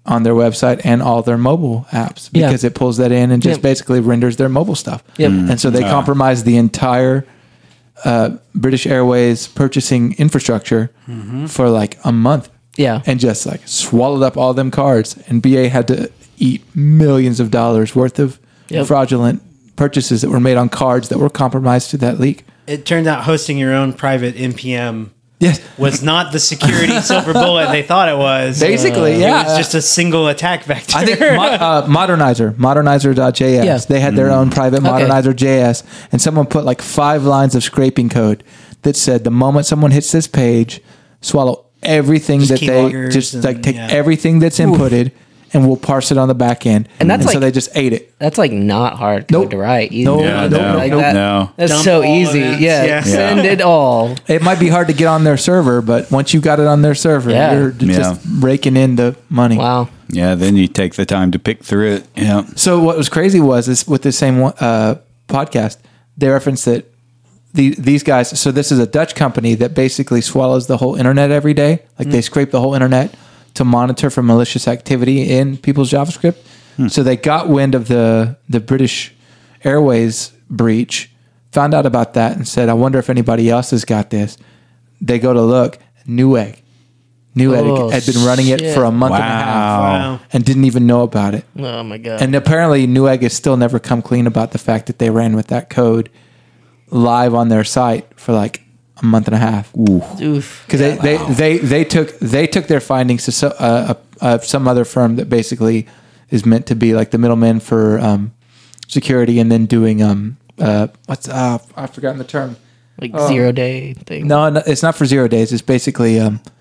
on their website and all their mobile apps Yeah. because it pulls that in and just Yep. basically renders their mobile stuff. Yep. And so they compromised the entire British Airways purchasing infrastructure for like a month. Yeah. And just like swallowed up all them cards. And BA had to eat millions of dollars worth of Yep. fraudulent purchases that were made on cards that were compromised to that leak. It turned out hosting your own private NPM Yes. was not the security silver bullet they thought it was. Basically, yeah. It was just a single attack vector. I think modernizer.js, Yeah. they had their own private modernizer.js, and someone put like 5 lines of scraping code that said the moment someone hits this page, swallow everything Just that they keyloggers just and- like take yeah. everything that's inputted, and we'll parse it on the back end. And that's so like- they just ate it. That's like not hard code Nope. to write either. No, Yeah, no, no, Like no. that- no. That's Dump so all easy. events, Yeah. yeah. Send it all. It might be hard to get on their server, but once you got it on their server, Yeah. you're just raking in the money. Wow. Yeah, then you take the time to pick through it. Yeah. So what was crazy was this with the same podcast, they referenced that these guys. So this is a Dutch company that basically swallows the whole internet every day. Like they scrape the whole internet to monitor for malicious activity in people's JavaScript. So they got wind of the British Airways breach, found out about that, and said, "I wonder if anybody else has got this." They go to look. Newegg Oh, had been running it shit. for a month and a half Wow. and didn't even know about it. Oh my god. And apparently, Newegg has still never come clean about the fact that they ran with that code live on their site for like a month and a half. Oof. Because they took their findings to some other firm that basically is meant to be like the middleman for security, and then doing what's I've forgotten the term. Like 0 day thing. No, it's not for 0 days. It's basically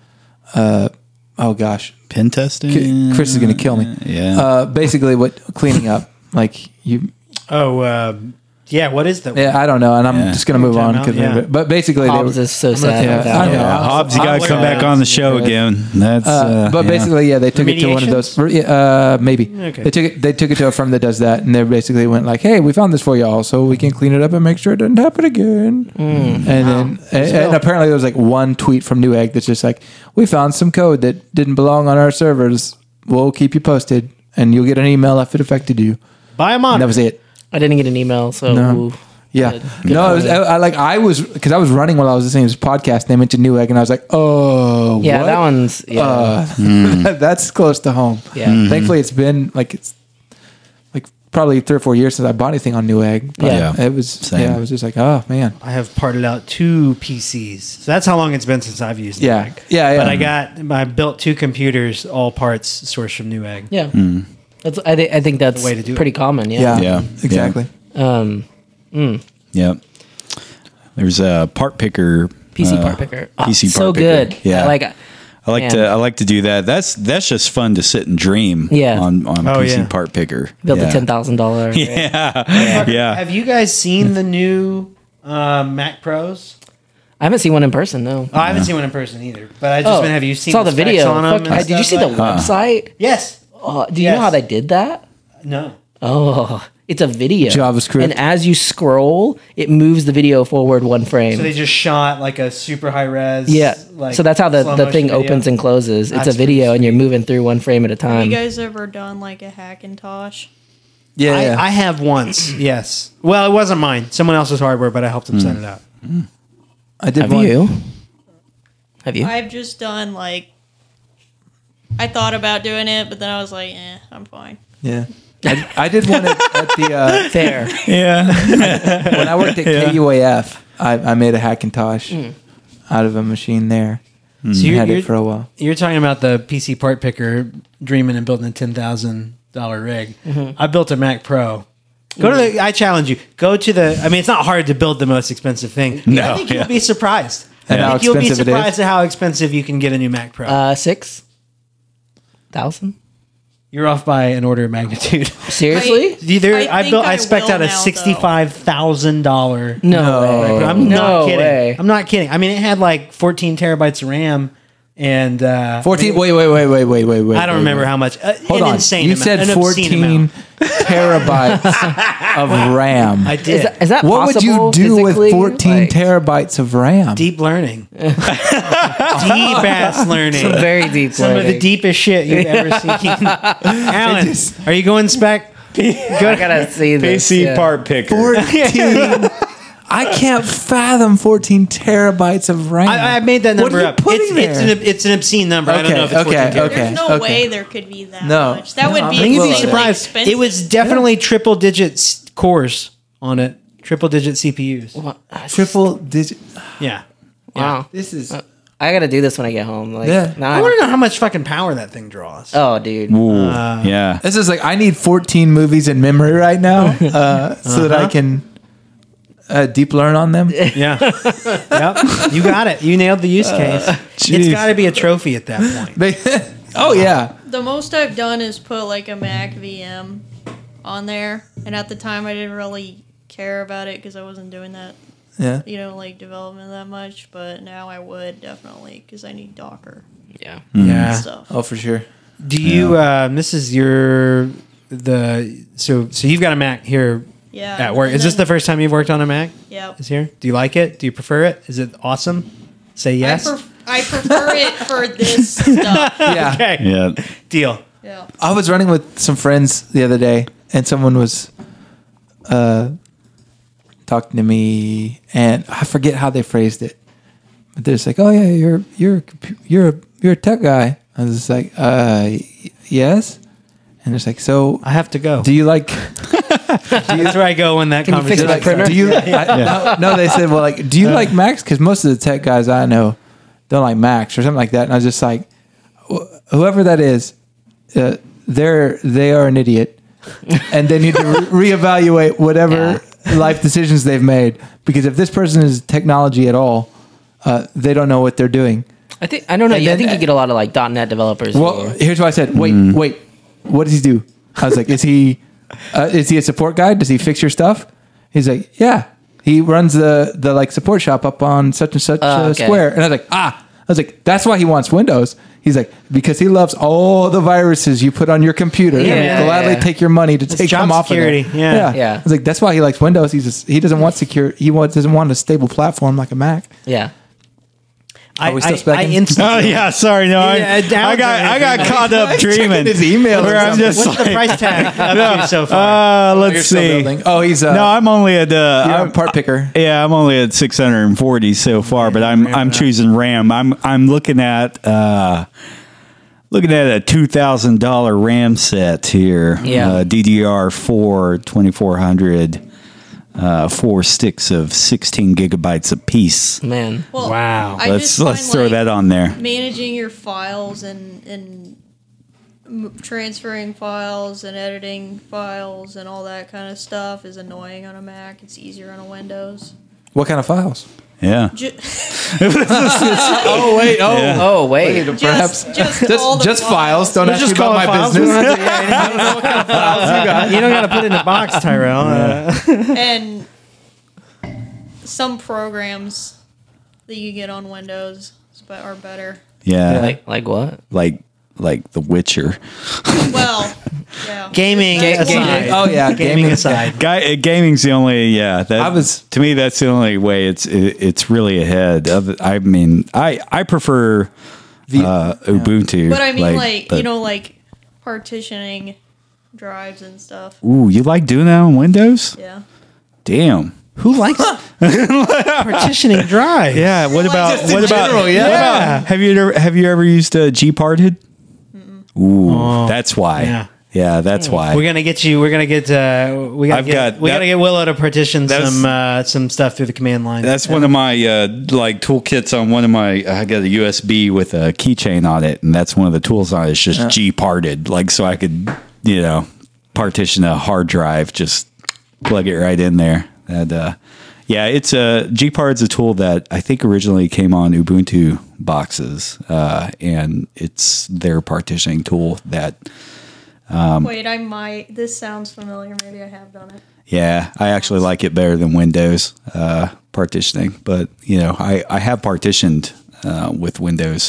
oh gosh, Pen testing. Chris is gonna kill me. Yeah. Basically, what cleaning up like you. Yeah, what is that? Yeah, I don't know, and I'm Yeah. just gonna move on. Time out, 'cause- yeah. But basically, Hobbs is so sad. Yeah, about I know. that. Yeah, Hobbs, you got to come back on the show again. That's. but yeah. basically, yeah, they took it to one of those. Maybe Okay. They took it to a firm that does that, and they basically went like, "Hey, we found this for y'all, so we can clean it up and make sure it doesn't happen again." And then, and apparently, there was like one tweet from Newegg that's just like, "We found some code that didn't belong on our servers. We'll keep you posted, and you'll get an email if it affected you." Buy them on. And that was it. I didn't get an email, so No. Yeah, Good. no, it was, I was because I was running while I was listening to this podcast. And they mentioned Newegg, and I was like, "Oh, yeah, what? that one's That's close to home." Yeah. Thankfully, it's been like probably 3 or 4 years since I bought anything on Newegg. But Yeah. it was. Same. Yeah, I was just like, "Oh man." I have parted out 2 PCs. So that's how long it's been since I've used Yeah. Newegg. Yeah, But I built 2 computers, all parts sourced from Newegg. yeah. That's I think that's way to do it. pretty common. Yeah, Yeah. exactly. Yep. There's a part picker. PC part picker. Oh, PC so part picker. good. Yeah. I like I like to do that. That's just fun to sit and dream. Yeah. On PC yeah. part picker. built yeah. a $10,000. Yeah. Have you guys seen the new Mac Pros? I haven't seen one in person. No. Oh, I haven't seen one in person either. But I just been. Have you seen saw the specs video? on them Fuck, and did you stuff see the like- website? Yes. Do you know Yes. how they did that? No. Oh, it's a video. JavaScript. And as you scroll, it moves the video forward 1 frame. So they just shot like a super high res. yeah. Like So that's how the slow thing motion video. opens and closes. It's That's a video pretty and you're moving through 1 frame at a Have time. you guys ever done like a Hackintosh? Yeah, I have once. Yes. Well, it wasn't mine. Someone else's hardware, but I helped them set it up. I did Have one. you? Have you? I've just done like. I thought about doing it, but then I was like, I'm fine. Yeah, I did one at the Fair. when I worked at KUAF. I made a Hackintosh out of a machine there. So Had it for a while. You're talking about the PC part picker, dreaming and building a $10,000 rig. I built a Mac Pro. I challenge you. Go to the. I mean, it's not hard to build the most expensive thing. No, I think you'll be surprised. And I how think you'll be expensive it is? surprised at how expensive you can get a new Mac Pro. 6,000? You're off by an order of magnitude. Seriously? I spec'd out a will now, $65,000. No way. I'm not No kidding. way. I'm not kidding. I mean, it had like 14 terabytes of RAM, And 14. Wait. I don't remember how much. Hold an on. Insane You amount, said an obscene 14 amount. terabytes of RAM. I did. Is that What would you possible do with physically? 14 Like, terabytes of RAM? Deep learning. Deep ass learning. some very deep Some of the learning. deepest shit you've ever seen. Alan, are you going spec? I gotta see this. PC yeah. part picker. 14. I can't fathom 14 terabytes of RAM. I made that What number are you up. putting there? It's an obscene number. I don't know if it's 14 Okay, characters. okay. There's no way there could be that No. much. That No, would I'm be I think you'd be insanely surprised. expensive. It was definitely triple digit cores on it. Triple digit CPUs. What? Triple digit. Yeah. Wow. This is. I gotta do this when I get home. Like, Yeah. now I want to know how much fucking power that thing draws. Oh, dude. Ooh, yeah. This is like I need 14 movies in memory right now, so that I can deep learn on them. Yeah. Yep. You got it. You nailed the use case. It's Jeez. got to be a trophy at that point. Oh yeah, The most I've done is put like a Mac VM on there, and at the time I didn't really care about it because I wasn't doing that, yeah. like development that much. But now I would definitely because I need Docker Yeah. Yeah. stuff. Oh for sure. Do you? This is your so you've got a Mac here Yeah. at work. and Is this then- the first time you've worked on a Mac? Yep. Is here? Do you like it? Do you prefer it? Is it awesome? Say yes. I prefer it for this stuff. Yeah. Okay. Yeah. Deal. Yeah. I was running with some friends the other day, and someone was talking to me, and I forget how they phrased it, but they're just like, "Oh yeah, you're a tech guy." I was just like, yes," and it's like, "So I have to go. do you like?" That's where I go when that Can you fix conversation. my Like, printer? do you? No, they said, "Well, like, do you like Macs?" Because most of the tech guys I know don't like Macs or something like that. And I was just like, whoever that is, they are an idiot, and they need to reevaluate whatever life decisions they've made. Because if this person is technology at all, they don't know what they're doing. I don't know. And I then- think you get a lot of like .NET developers. Well, who- here's what I said. Wait, what does he do? I was like, is he a support guy? Does he fix your stuff? He's like, yeah. He runs the like support shop up on such and such Okay. square. And I was like, I was like, that's why he wants Windows. He's like, because he loves all the viruses you put on your computer. Yeah, and he'll gladly yeah. take your money to take job them off security, of there. yeah. Yeah. I was like, that's why he likes Windows. He doesn't want secure. Doesn't want a stable platform like a Mac. yeah. Are we still specking? Oh yeah, sorry. No, Yeah, down I got there. caught up dreaming. his email. Where I'm just What's the like, price tag up to so far? let's You're still see. building. Oh, he's No, I'm only at you're a I'm part picker. Yeah, I'm only at 640 so far, but I'm choosing RAM. I'm looking at a $2,000 RAM set here. Yeah. DDR4 2400, 4 sticks of 16 gigabytes apiece. Man. Well, Wow. I Let's just find, throw like, that on there. managing your files and transferring files and editing files and all that kind of stuff is annoying on a Mac. It's easier on a Windows. What kind of files? Yeah. Oh wait! Oh wait. Perhaps all the just files. Don't We'll ask me just call about it my files. We business. don't have to- I don't know what kind of files you got. You don't got to put it in a box, Tyrell. and some programs that you get on Windows are better. Yeah. Like what? Like The Witcher. Well, yeah. Gaming That's aside. Oh yeah, Gaming aside. Gaming's the only to me that's the only way it's really ahead of. I mean, I prefer Ubuntu. But I mean, but- like partitioning drives and stuff. Ooh, you like doing that on Windows? Yeah. Damn. Who likes partitioning drive? Yeah. What about Just in general, yeah. What about have you ever used Gparted? Ooh, that's why. Yeah. Yeah, that's why. We're gonna get you. We're gonna get. We gotta I've get. got We that- gotta get Willow to partition That's- some stuff through the command line. That's one of my like toolkits on one of my. I got a USB with a keychain on it, and that's one of the tools on it. It's just Gparted, like so I could partition a hard drive, just plug it right in there. And yeah, it's Gparted's a tool that I think originally came on Ubuntu boxes, and it's their partitioning tool that. Wait, I might. This sounds familiar. Maybe I have done it. Yeah, I actually like it better than Windows partitioning, but I have partitioned with Windows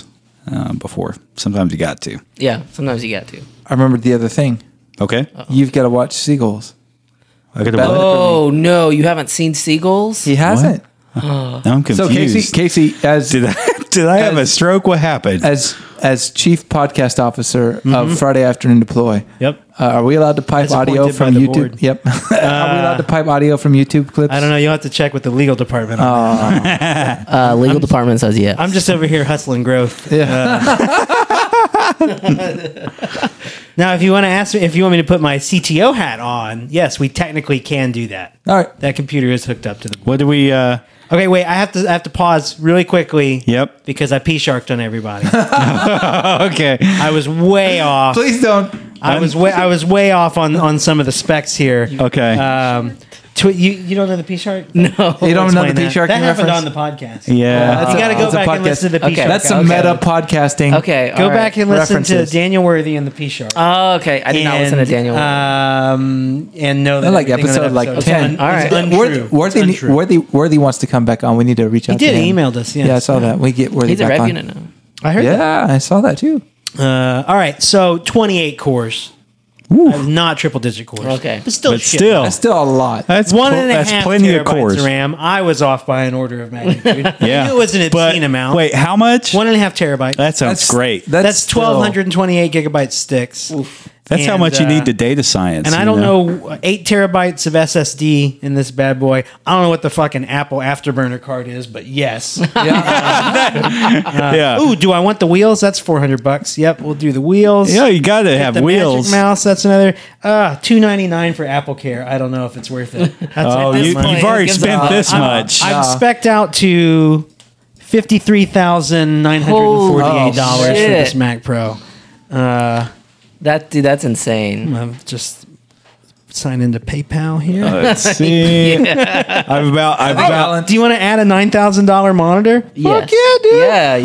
before. Sometimes you got to. Yeah, sometimes you got to. I remembered the other thing. Okay. You've got to watch Seagulls. I could Bad- have. Oh no, you haven't seen Seagulls? He hasn't. Now I'm confused. So Casey, as did I have a stroke? What happened? as chief podcast officer of Friday Afternoon Deploy. Yep. Are we allowed to pipe As audio appointed from by the YouTube? board. Yep. Are we allowed to pipe audio from YouTube clips? I don't know. You'll have to check with the legal department. on that. Legal department says yes. I'm just over here hustling growth. Now, if you want to ask me, if you want me to put my CTO hat on, yes, we technically can do that. All right. That computer is hooked up to the. What do we? Okay, wait. I have to pause really quickly. Yep. Because I P-sharked on everybody. Okay. I was way off. Please don't. I was way off on some of the specs here. Okay. You don't know the P-shark? no. You don't know the P-sharking That happened reference? on the podcast. Yeah. You got to go It's a back and podcast. listen to the Okay. P-shark. That's some Okay. meta podcasting. Okay. Go all right. back and listen References. to Daniel Worthy and the P-shark. Oh, okay. I did not listen to Daniel. And know that They're like everything on episode that like episode is 10. All right. It's untrue. Worthy wants to come back on. We need to reach out He to did him. emailed us. Yes. Yeah, I saw that. We get Worthy He's a back rev on. unit now. I heard that. Yeah, I saw that too. All right, so 28 cores. Not triple digit cores. Okay. But still, But shit. still, That's still a lot. that's One and a that's half plenty of terabytes cores. of RAM. I was off by an order of magnitude. Yeah. I knew it was an But obscene amount. wait, how much? 1.5 terabytes. That sounds great. That's still- 1,228 gigabyte sticks. That's how and, much you need to data science. And I you don't know 8 terabytes of SSD in this bad boy. I don't know what the fucking Apple Afterburner card is, but yes. Yeah. Ooh, do I want the wheels? That's $400. Yep, we'll do the wheels. Yeah, you got to Get have the wheels. Magic Mouse. That's another $299 for Apple Care. I don't know if it's worth it. That's Oh, at this you've point. already gives spent up. this much. I'm spec'd out to $53,948 for shit. this Mac Pro. That's insane. I've just signed into PayPal here. Let's see. I've about. Do you want to add a $9,000 monitor? Yes. Fuck yeah, dude. Yeah.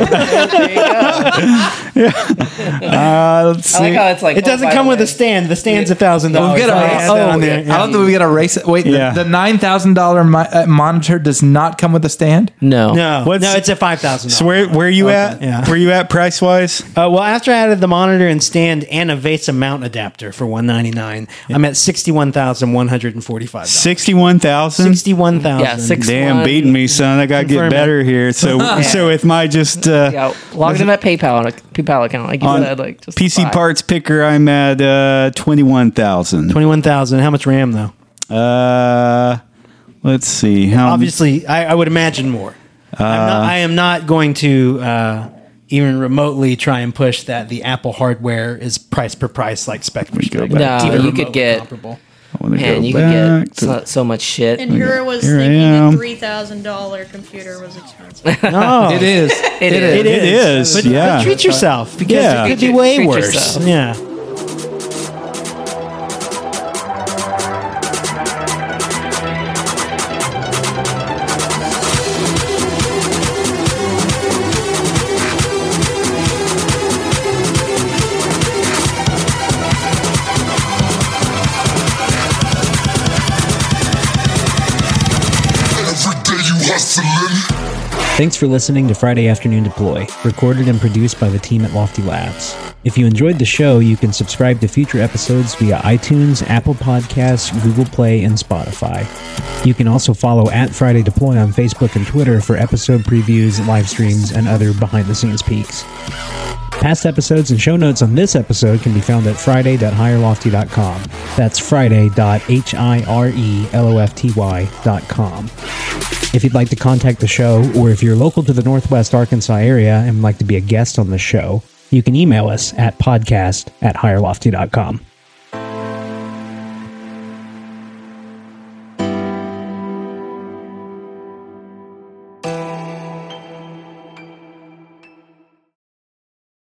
There you go. Let's I like see. how it's like. It doesn't come with a stand. The stand's $1,000. We'll get I don't think we got to race it. Wait, Yeah. the $9,000 monitor does not come with a stand? No. No, What's- no, it's a $5,000. So where you at? Yeah. Where you at price wise? Well, after I added the monitor and stand and a VESA mount adapter for $199, I'm at $61,145. 61,000. 61,000. Yeah, six- Damn, beating me, son. I gotta get Confirm it. better here. So so with my just Yeah. Log into that PayPal account. Like you on said, like just PC buy. parts picker, I'm at 21,000. 21,000. How much RAM though? Let's see. How Obviously, I would imagine more. I am not going to even remotely try and push that the Apple hardware is price per price like spec for spec. back No, Even you could remotely get. comparable. I want to Man, go you back could get so much shit. And here was Here I thinking am. a $3,000 computer was expensive. No, It is. It is. It is. is, But, yeah. but treat yourself because Yeah. it could be way Treat worse. yourself. Yeah. Every day you hustling. Thanks for listening to Friday Afternoon Deploy, recorded and produced by the team at Lofty Labs. If you enjoyed the show, you can subscribe to future episodes via iTunes, Apple Podcasts, Google Play, and Spotify. You can also follow @Friday Deploy on Facebook and Twitter for episode previews, live streams, and other behind-the-scenes peeks. Past episodes and show notes on this episode can be found at friday.hirelofty.com. That's friday.hirelofty.com. If you'd like to contact the show, or if you're local to the Northwest Arkansas area and would like to be a guest on the show, you can email us at podcast@hirelofty.com.